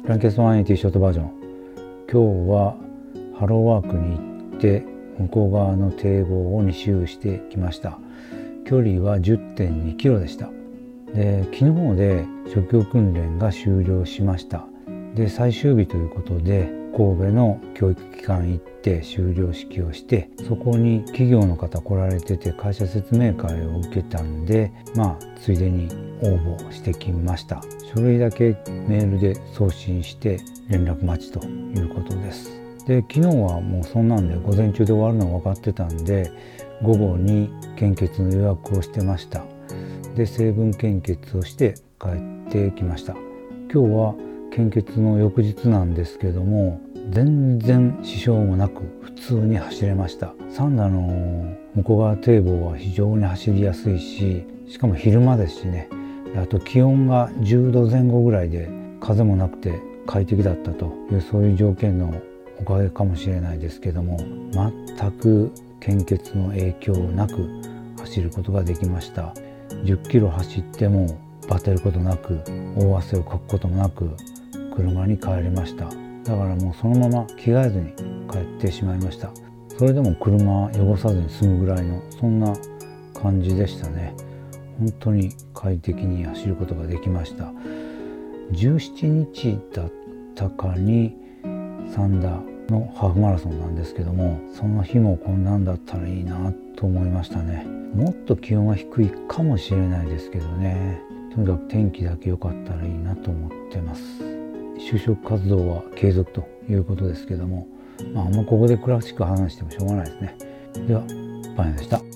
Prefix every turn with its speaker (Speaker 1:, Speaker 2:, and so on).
Speaker 1: ランキャスト180ショートバージョン。今日はハローワークに行って向こう側の堤防を2周してきました。距離は 10.2 キロでした。で、昨日で職業訓練が終了しました。で、最終日ということで神戸の教育機関行って修了式をして、そこに企業の方来られてて会社説明会を受けたんで、ついでに応募してきました。書類だけメールで送信して連絡待ちということです。で、昨日はもうそんなんで午前中で終わるのが分かってたんで、午後に献血の予約をしてました。で、成分献血をして帰ってきました。今日は献血の翌日なんですけども、全然支障もなく普通に走れました。三田の向こう側堤防は非常に走りやすいし、しかも昼間ですしね、あと気温が10度前後ぐらいで風もなくて快適だったという、そういう条件のおかげかもしれないですけども、全く献血の影響なく走ることができました。10キロ走ってもバテることなく、大汗をかくこともなく車に帰りました。だからもうそのまま着替えずに帰ってしまいました。それでも車汚さずに済むぐらいのそんな感じでしたね。本当に快適に走ることができました。17日だったかに三田のハーフマラソンなんですけども、その日もこんなんだったらいいなと思いましたね。もっと気温は低いかもしれないですけどね、とにかく天気だけ良かったらいいなと思ってます。就職活動は継続ということですけども、あんまここで詳しく話してもしょうがないですね。では、パン屋でした。